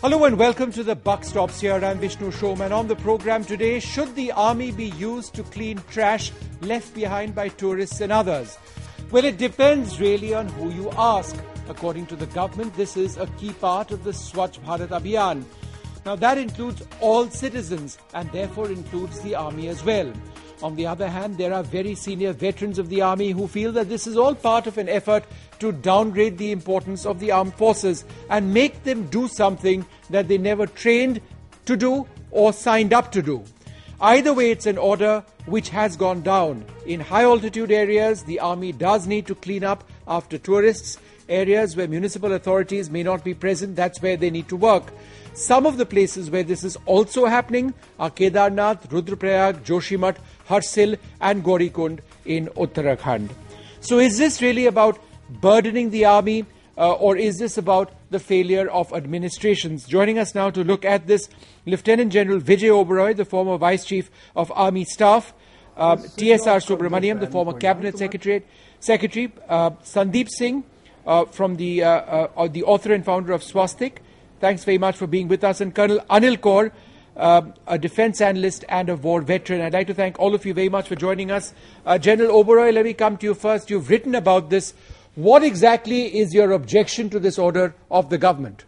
Hello and welcome to the Buck Stops here. I'm Vishnu Showman. On the program today, should the army be used to clean trash left behind by tourists and others? Well, it depends really on who you ask. According to the government, this is a key part of the Swachh Bharat Abhiyan. Now, that includes all citizens and therefore includes the army as well. On the other hand, there are very senior veterans of the army who feel that this is all part of an effort to downgrade the importance of the armed forces and make them do something that they never trained to do or signed up to do. Either way, it's an order which has gone down. In high altitude areas, the army does need to clean up after tourists. Areas where municipal authorities may not be present, that's where they need to work. Some of the places where this is also happening are Kedarnath, Rudraprayag, Joshimath, Harsil and Gaurikund in Uttarakhand. So is this really about burdening the army or is this about the failure of administrations? Joining us now to look at this, Lieutenant General Vijay Oberoi, the former Vice Chief of Army Staff, TSR Subramaniam, the former Cabinet Secretary, Sandeep Singh, from the author and founder of Swastik. Thanks very much for being with us. And Colonel Anil Kaur, a defense analyst and a war veteran. I'd like to thank all of you very much for joining us. General Oberoi, let me come to you first. You've written about this. What exactly is your objection to this order of the government?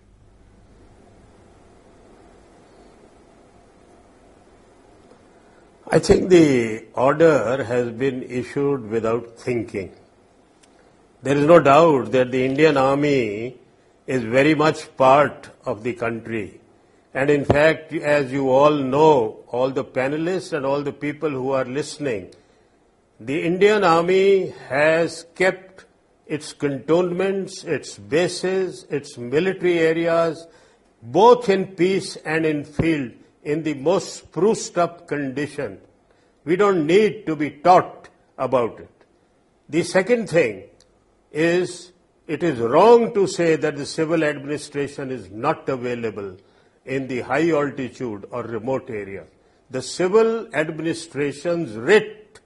I think the order has been issued without thinking. There is no doubt that the Indian Army is very much part of the country. And in fact, as you all know, all the panelists and all the people who are listening, the Indian Army has kept its cantonments, its bases, its military areas, both in peace and in field, in the most spruced up condition. We don't need to be taught about it. The second thing is, it is wrong to say that the civil administration is not available in the high altitude or remote area. The civil administration's writ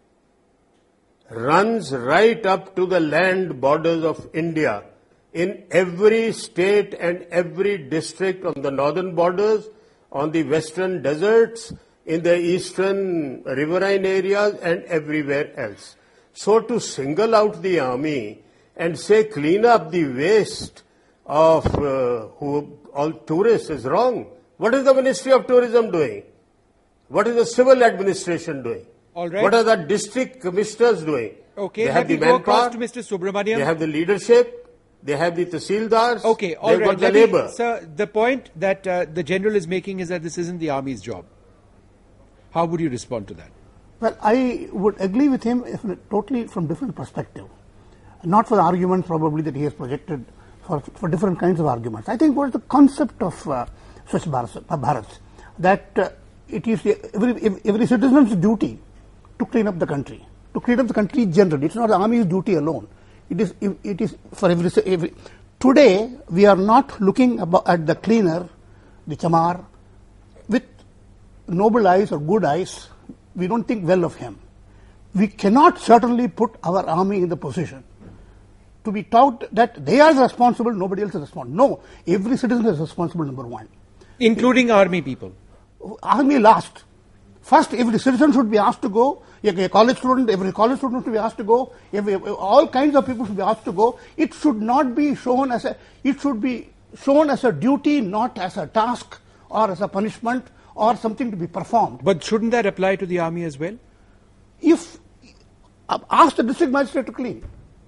runs right up to the land borders of India in every state and every district on the northern borders, on the western deserts, in the eastern riverine areas and everywhere else. So to single out the army and say clean up the waste of all tourists is wrong. What is the Ministry of Tourism doing? What is the civil administration doing? All right. What are the district commissioners doing? Okay, they have the go across manpower, to Mr. Subramaniam. they have the leadership, they have the tahsildars, okay, all they've right. got the labor. Sir, the point that the General is making is that this isn't the Army's job. How would you respond to that? Well, I would agree with him totally from different perspective. Not for the argument probably that he has projected for different kinds of arguments. I think what is the concept of Swachh Bharat, that it is every citizen's duty to clean up the country, to clean up the country generally. It's not the army's duty alone. It is for every. Today we are not looking at the cleaner, the chamar, with noble eyes or good eyes. We don't think well of him. We cannot certainly put our army in the position to be taught that they are responsible, nobody else is responsible. No, every citizen is responsible, number one. Including army people? Army last. First, every citizen should be asked to go. A college student, every college student should be asked to go. All kinds of people should be asked to go. It should not be shown as it should be shown as a duty, not as a task or as a punishment or something to be performed. But shouldn't that apply to the army as well? If ask the district magistrate to clean,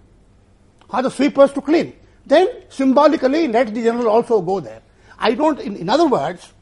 or the sweepers to clean, then symbolically let the general also go there. I don't. In other words,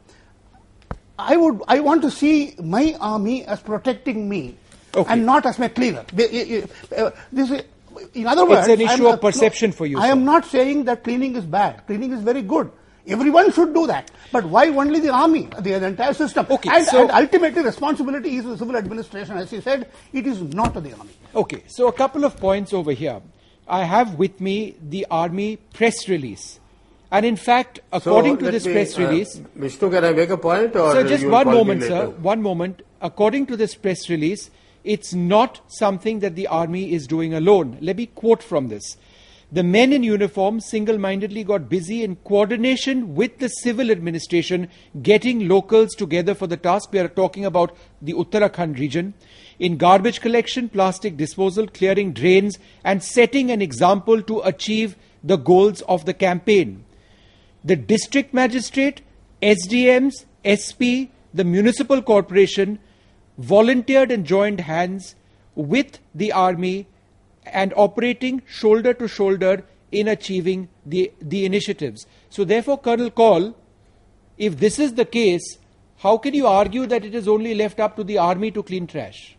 I want to see my army as protecting me, okay, and not as my cleaner. This is, in other words, it's an issue of perception for you. I am not saying that cleaning is bad. Cleaning is very good. Everyone should do that. But why only the army, the entire system? Okay, and ultimately responsibility is the civil administration. As he said, it is not the army. Okay, so a couple of points over here. I have with me the army press release. And in fact, according to this press release... Vishnu, can I make a point? Or sir, just one moment, sir. One moment. According to this press release, it's not something that the army is doing alone. Let me quote from this. The men in uniform single-mindedly got busy in coordination with the civil administration, getting locals together for the task. We are talking about the Uttarakhand region. In garbage collection, plastic disposal, clearing drains, and setting an example to achieve the goals of the campaign. The district magistrate, SDMs, SP, the municipal corporation volunteered and joined hands with the army and operating shoulder to shoulder in achieving the initiatives. So therefore, Colonel Kaul, if this is the case, how can you argue that it is only left up to the army to clean trash?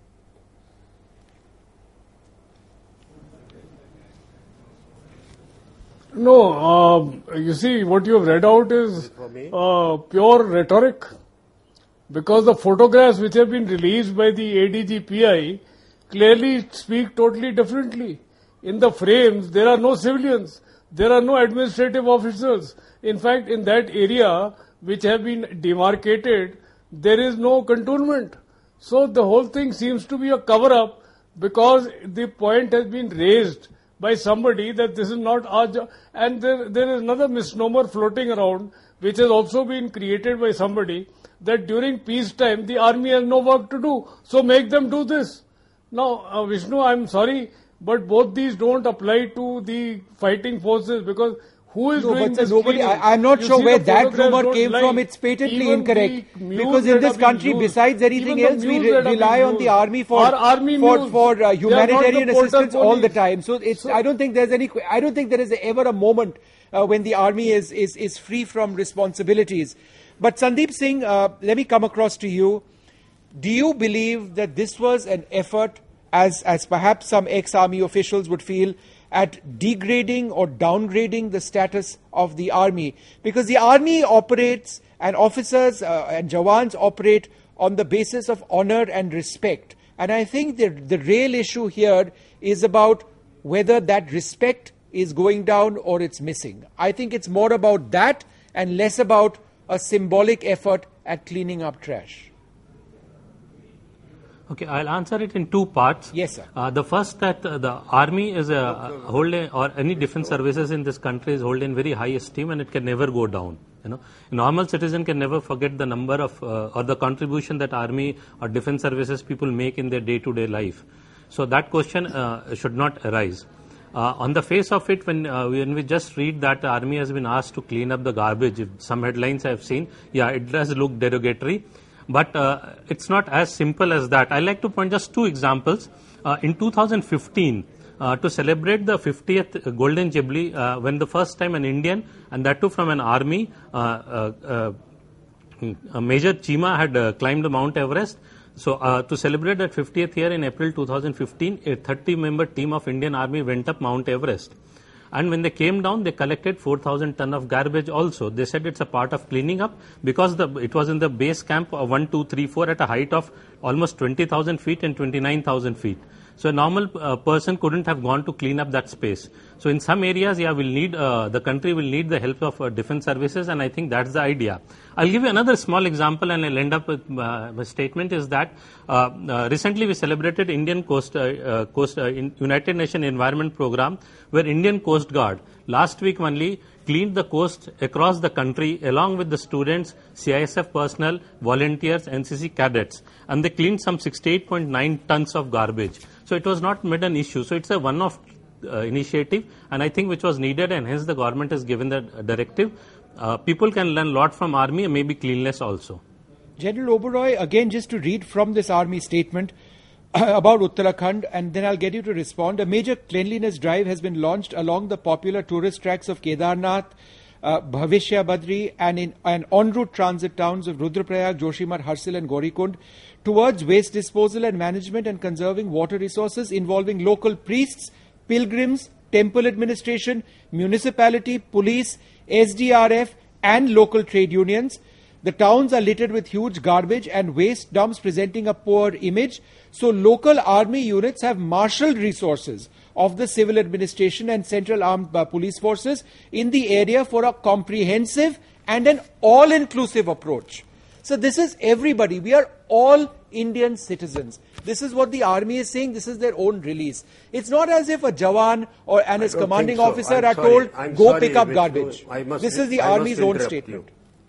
No, you see, what you have read out is pure rhetoric, because the photographs which have been released by the ADGPI clearly speak totally differently. In the frames, there are no civilians, there are no administrative officers. In fact, in that area which have been demarcated, there is no cantonment. So the whole thing seems to be a cover-up, because the point has been raised by somebody that this is not our job. And there is another misnomer floating around, which has also been created by somebody, that during peacetime the army has no work to do, so make them do this. Now, Vishnu, I'm sorry, but both these don't apply to the fighting forces, because who is doing this? I'm not sure where that rumor came from. It's patently incorrect. Because in this country, besides anything else, we rely on the army for humanitarian assistance all the time. So I don't think there is ever a moment when the army is free from responsibilities. But Sandeep Singh, let me come across to you. Do you believe that this was an effort, as perhaps some ex-army officials would feel, at degrading or downgrading the status of the army? Because the army operates, and officers and Jawans operate on the basis of honor and respect. And I think the real issue here is about whether that respect is going down or it's missing. I think it's more about that and less about a symbolic effort at cleaning up trash. Okay, I'll answer it in two parts. Yes, sir. The first, that the army is holding, or any defense services in this country is holding very high esteem, and it can never go down. A normal citizen can never forget the number of or the contribution that army or defense services people make in their day-to-day life. So that question should not arise. On the face of it, when we just read that the army has been asked to clean up the garbage, some headlines I have seen, yeah, it does look derogatory. But it's not as simple as that. I like to point just two examples. In 2015, to celebrate the 50th Golden Jubilee, when the first time an Indian, and that too from an army, Major Chima had climbed Mount Everest. So to celebrate that 50th year in April 2015, a 30-member team of Indian Army went up Mount Everest. And when they came down, they collected 4,000 ton of garbage also. They said it's a part of cleaning up, because it was in the base camp 1, 2, 3, 4 at a height of almost 20,000 feet and 29,000 feet. So a normal person couldn't have gone to clean up that space. So in some areas, the country will need the help of defense services, and I think that's the idea. I'll give you another small example, and I'll end up with my statement is that recently we celebrated Indian United Nations Environment Program, where Indian Coast Guard last week only cleaned the coast across the country along with the students, CISF personnel, volunteers, NCC cadets, and they cleaned some 68.9 tons of garbage. So it was not made an issue. So it's a one-off initiative, and I think which was needed, and hence the government has given the directive. People can learn a lot from army, and maybe cleanliness also. General Oberoi, again, just to read from this army statement about Uttarakhand, and then I'll get you to respond. A major cleanliness drive has been launched along the popular tourist tracks of Kedarnath, Bhavishya Badri, and en route transit towns of Rudraprayag, Joshimath, Harsil, and Gaurikund, towards waste disposal and management and conserving water resources, involving local priests, pilgrims, temple administration, municipality, police, SDRF, and local trade unions. The towns are littered with huge garbage and waste dumps presenting a poor image. So local army units have marshaled resources of the civil administration and central armed police forces in the area for a comprehensive and an all-inclusive approach. So this is everybody. We are all Indian citizens. This is what the army is saying. This is their own release. It's not as if a Jawan and his commanding officer are told, go pick up garbage. This is the army's own statement.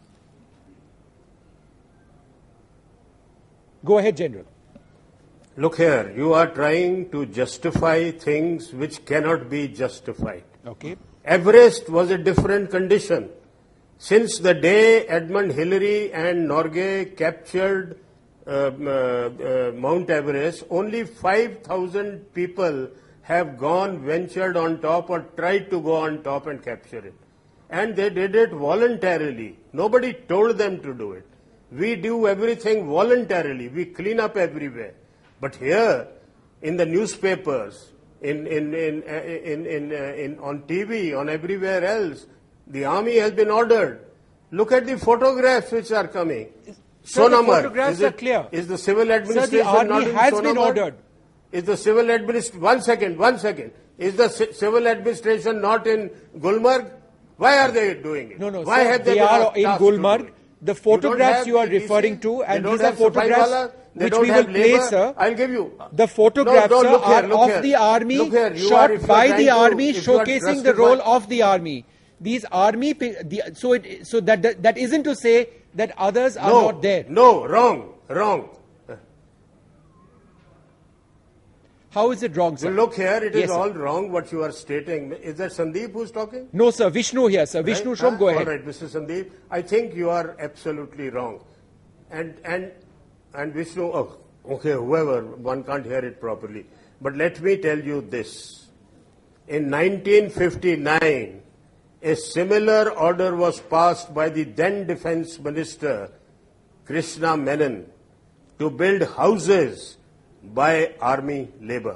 Go ahead, General. Look here, you are trying to justify things which cannot be justified. Okay. Everest was a different condition. Since the day Edmund Hillary and Norgay captured Mount Everest, only 5,000 people have ventured on top or tried to go on top and capture it. And they did it voluntarily. Nobody told them to do it. We do everything voluntarily. We clean up everywhere. But here, in the newspapers, on TV, on everywhere else, the army has been ordered. Look at the photographs which are coming. Sir, the photographs are clear. Is the civil administration Sir, the army not in has been ordered. Is the civil administration... One second. Is the civil administration not in Gulmarg? Why are they doing it? No, Why sir, have they are in Gulmarg. The photographs you are referring to, and these are photographs which we will play, sir. I'll give you. The photographs are of the army, shot by the army, showcasing the role of the army. These army, so that isn't to say that others are not there. No, wrong. How is it wrong, sir? Well, look here, it is all wrong what you are stating. Is that Sandeep who's talking? No, sir. Vishnu here, sir. Vishnu Shrom, go ahead. All right, Mr. Sandeep. I think you are absolutely wrong. And Vishnu, okay, whoever, one can't hear it properly. But let me tell you this. In 1959, a similar order was passed by the then Defence Minister, Krishna Menon, to build houses by army labour.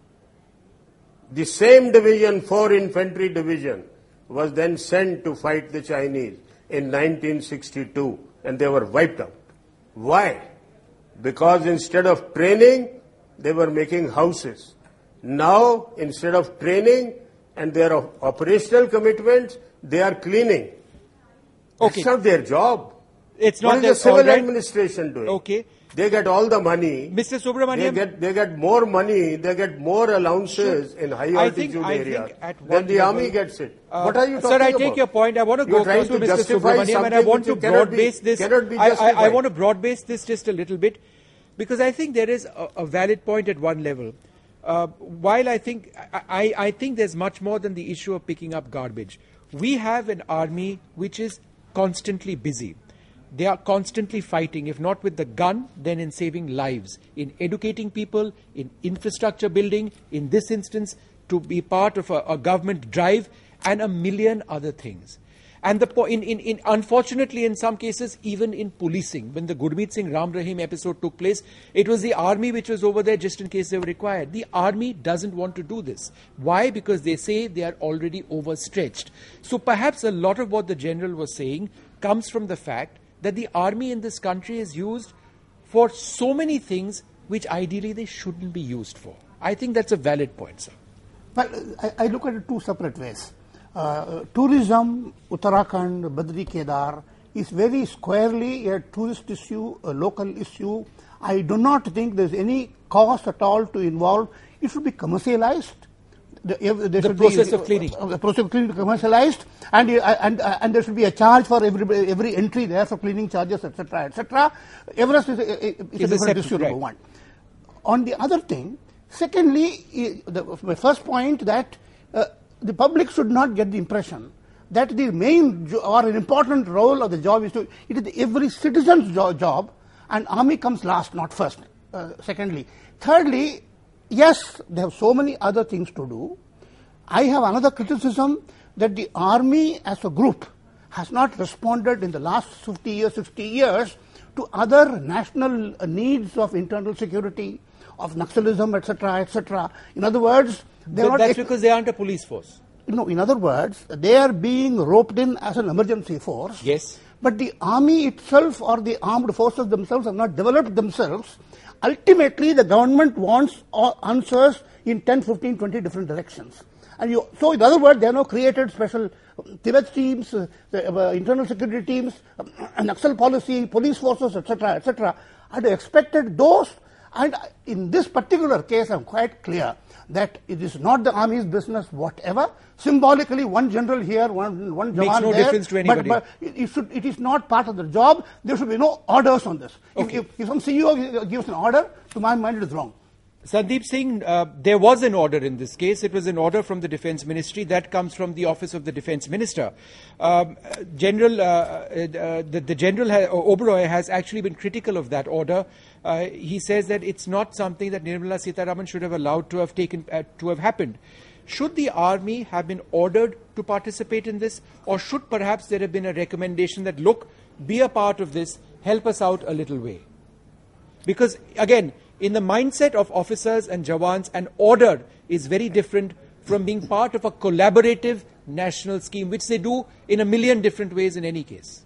The same division, 4 Infantry Division, was then sent to fight the Chinese in 1962, and they were wiped out. Why? Because instead of training, they were making houses. Now, instead of training and their operational commitments, they are cleaning. Okay. That's not their job. It's not what is the civil administration doing? Okay. They get all the money. Mr. Subramaniam. They get more money, they get more allowances in high altitude areas. Then the army gets it. What are you talking about? Sir, I take your point. I want to go close to Mr. Subramaniam, and I want to broad-base this. I want to broad-base this just a little bit, because I think there is a valid point at one level. While I think there's much more than the issue of picking up garbage. We have an army which is constantly busy. They are constantly fighting, if not with the gun, then in saving lives, in educating people, in infrastructure building, in this instance, to be part of a government drive, and a million other things. And unfortunately, in some cases, even in policing, when the Gurmeet Singh Ram Rahim episode took place, it was the army which was over there just in case they were required. The army doesn't want to do this. Why? Because they say they are already overstretched. So perhaps a lot of what the general was saying comes from the fact that the army in this country is used for so many things which ideally they shouldn't be used for. I think that's a valid point, sir. Well, I look at it two separate ways. Tourism, Uttarakhand, Badri Kedar, is very squarely a tourist issue, a local issue. I do not think there's any cost at all to involve. It should be commercialized. The process of cleaning. The process of cleaning commercialized, and there should be a charge for every entry there for cleaning charges, etc., etc. Everest is a different issue, number one. On the other thing, secondly, my first point that the public should not get the impression that the main or an important role of the job it is every citizen's job, and army comes last, not first. Secondly. Thirdly, yes, they have so many other things to do. I have another criticism that the army as a group has not responded in the last 50 years, 60 years to other national needs of internal security, of Naxalism, etc., etc. In other words, that's because they aren't a police force. No, in other words, they are being roped in as an emergency force. Yes. But the army itself or the armed forces themselves have not developed themselves. Ultimately, the government wants answers in 10, 15, 20 different directions. So, in other words, they have now created special Tibet teams, internal security teams, Naxal policy, police forces, etc., etc. I'd expected those And in this particular case, I'm quite clear that it is not the army's business whatever. Symbolically, one general here, one Jawan Makes no there, difference to anybody. But it is not part of the job. There should be no orders on this. Okay. If some CEO gives an order, to my mind it is wrong. Sandeep Singh, there was an order in this case. It was an order from the Defence Ministry that comes from the Office of the Defence Minister. The General Oberoi has actually been critical of that order. He says that it's not something that Nirmala Sitharaman should have allowed to have happened. Should the army have been ordered to participate in this, or should perhaps there have been a recommendation that, look, be a part of this, help us out a little way? Because again, in the mindset of officers and Jawans, an order is very different from being part of a collaborative national scheme, which they do in a million different ways in any case.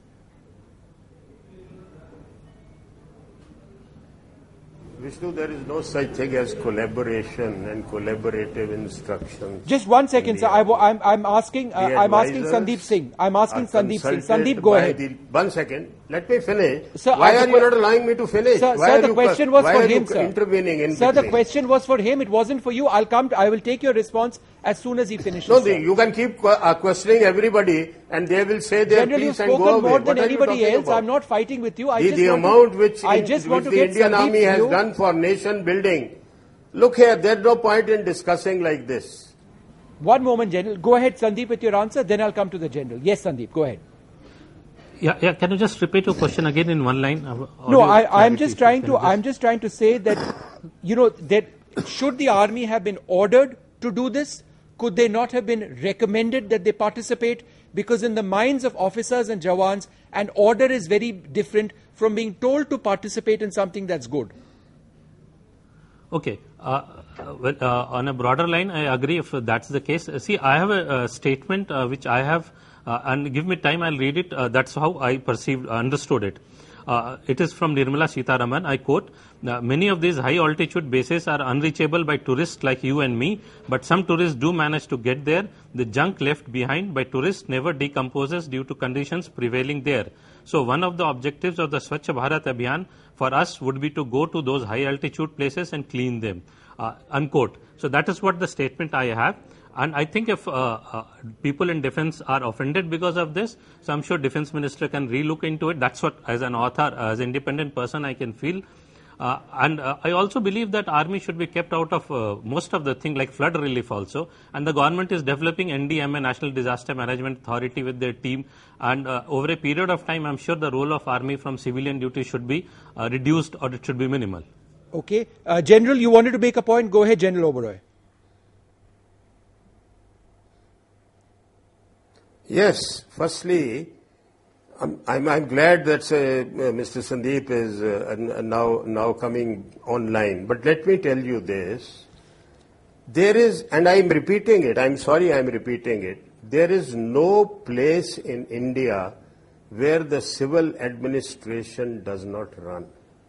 Vishnu, there is no such thing as collaboration and collaborative instructions. Just 1 second, sir. I'm asking Sandeep Singh. Sandeep, go ahead. 1 second. Let me finish. Sir, why are you not allowing me to finish? Sir, the question was for him, sir. Intervening in Sir, the between? question was for him. It wasn't for you. I will take your response as soon as he finishes. No, sir. you can keep questioning everybody, and they will say their General, piece you've and go spoken away. more than What are you anybody talking else. about? I'm not fighting with you. The amount which the Indian Army has Sandeep's done for nation building. Look here, there's no point in discussing like this. One moment, General. Go ahead, Sandeep, with your answer. Then I'll come to the General. Yes, Sandeep, go ahead. Yeah. Can you just repeat your question again in one line? No, I'm just trying to say that, that should the army have been ordered to do this? Could they not have been recommended that they participate? Because in the minds of officers and Jawans, an order is very different from being told to participate in something that's good. Okay. On a broader line, I agree if that's the case. See, I have a statement which I have, and give me time, I'll read it. That's how I understood it. It is from Nirmala Sitharaman. I quote, many of these high-altitude bases are unreachable by tourists like you and me, but some tourists do manage to get there. The junk left behind by tourists never decomposes due to conditions prevailing there. So one of the objectives of the Swachh Bharat Abhiyan for us would be to go to those high-altitude places and clean them, unquote. So that is what the statement I have. And I think if people in defense are offended because of this, so I'm sure defense minister can relook into it. That's what, as an author, as an independent person, I can feel. And I also believe that army should be kept out of most of the thing like flood relief also. And the government is developing NDMA, National Disaster Management Authority, with their team. And over a period of time, I'm sure the role of army from civilian duty should be reduced, or it should be minimal. Okay. General, you wanted to make a point. Go ahead, General Oberoi. Yes, firstly, I'm glad that Mr. Sandeep is now coming online. But let me tell you this. There is, and I'm repeating it, I'm sorry I'm repeating it, there is no place in India where the civil administration does not run.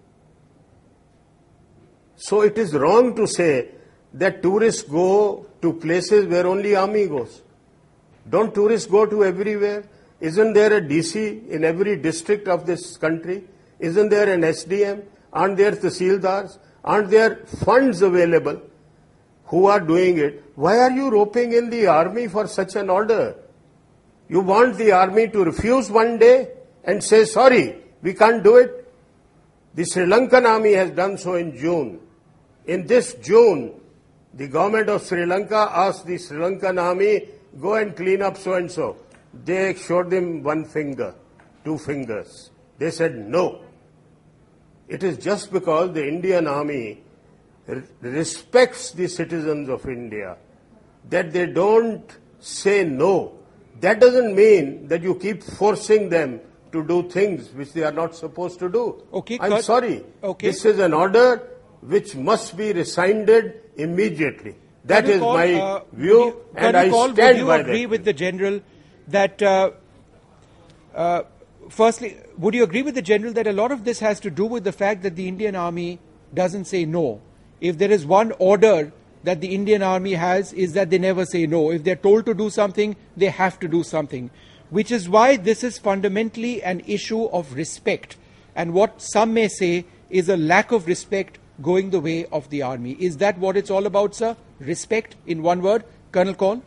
So it is wrong to say that tourists go to places where only army goes. Don't tourists go to everywhere? Isn't there a DC in every district of this country? Isn't there an SDM? Aren't there Tahsildars? Aren't there funds available who are doing it? Why are you roping in the army for such an order? You want the army to refuse one day and say, sorry, we can't do it? The Sri Lankan army has done so in June. In this June, the government of Sri Lanka asked the Sri Lankan army, go and clean up so-and-so. They showed them one finger, 2 fingers. They said no. It is just because the Indian army respects the citizens of India that they don't say no. That doesn't mean that you keep forcing them to do things which they are not supposed to do. Okay, I'm sorry. Okay. This is an order which must be rescinded immediately. That is my view, and I stand by that. Would you agree with the General that, firstly, would you agree with the General that a lot of this has to do with the fact that the Indian Army doesn't say no? If there is one order that the Indian Army has, is that they never say no. If they're told to do something, they have to do something. Which is why this is fundamentally an issue of respect. And what some may say is a lack of respect going the way of the army. Is that what it's all about, sir? Respect, in one word. Colonel Kaul?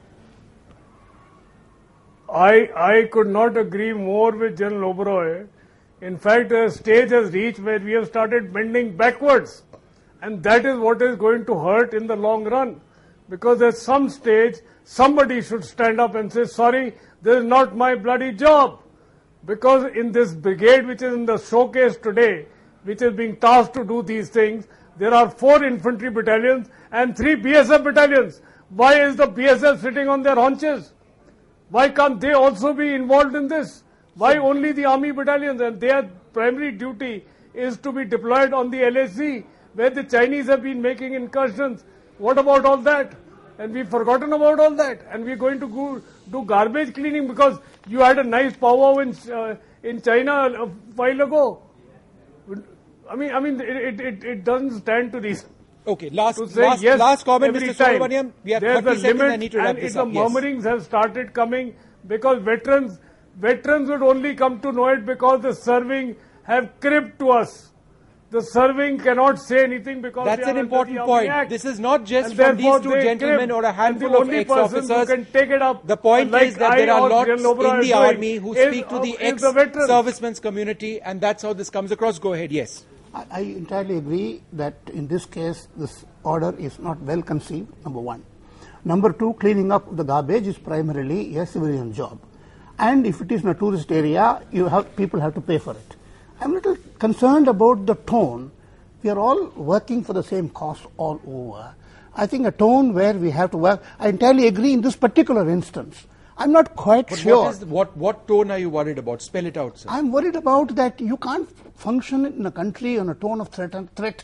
I could not agree more with General Oberoi. In fact, a stage has reached where we have started bending backwards. And that is what is going to hurt in the long run. Because at some stage, somebody should stand up and say, sorry, this is not my bloody job. Because in this brigade, which is in the showcase today, which is being tasked to do these things, there are 4 infantry battalions and 3 BSF battalions. Why is the BSF sitting on their haunches? Why can't they also be involved in this? Why only the army battalions? And their primary duty is to be deployed on the LAC, where the Chinese have been making incursions. What about all that? And we've forgotten about all that. And we're going to go do garbage cleaning because you had a nice powwow in China a while ago. I mean, it doesn't stand to reason. Okay, last comment, Mr. Subramaniam. We have 30 seconds. I need to wrap this up. The murmurings have started coming because veterans would only come to know it because the serving have cribbed to us. The serving cannot say anything because that's an important point. Act. This is not just from these 2 gentlemen or a handful of ex-officers. The point is that there are lots in the army who speak to the ex-servicemen's community, and that's how this comes across. Go ahead, yes. I entirely agree that in this case, this order is not well conceived, number 1. Number 2, cleaning up the garbage is primarily a civilian job. And if it is in a tourist area, people have to pay for it. I'm a little concerned about the tone. We are all working for the same cause all over. I think a tone where we have to work, I entirely agree in this particular instance. I'm not quite sure. What tone are you worried about? Spell it out, sir. I'm worried about that you can't function in a country on a tone of threat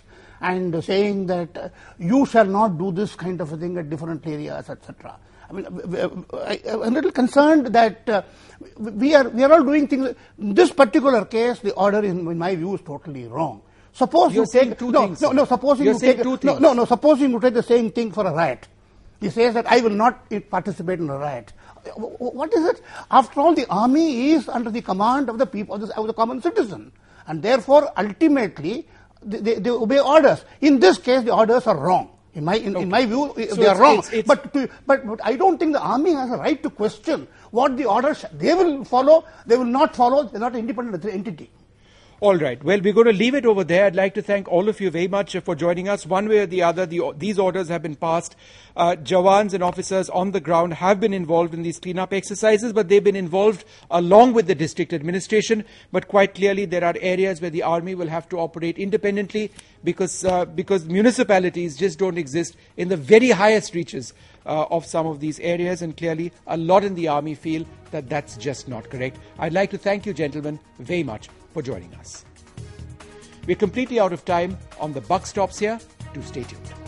and saying that you shall not do this kind of a thing at different areas, etc. I mean, I'm a little concerned that we are all doing things. In this particular case, the order, in my view, is totally wrong. Suppose You're you take supposing you take supposing you take the same thing for a riot. He says that I will not participate in a riot. What is it? After all, the army is under the command of the people, of the common citizen, and therefore, ultimately, they obey orders. In this case, the orders are wrong. In my view, they are wrong. But I don't think the army has a right to question what the orders. They will follow. They will not follow. They're not an independent entity. All right. Well, we're going to leave it over there. I'd like to thank all of you very much for joining us. One way or the other, these orders have been passed. Jawans and officers on the ground have been involved in these cleanup exercises, but they've been involved along with the district administration. But quite clearly, there are areas where the army will have to operate independently because municipalities just don't exist in the very highest reaches of some of these areas, and clearly a lot in the army feel that that's just not correct. I'd like to thank you, gentlemen, very much for joining us. We're completely out of time. On The Buck Stops Here. Do stay tuned.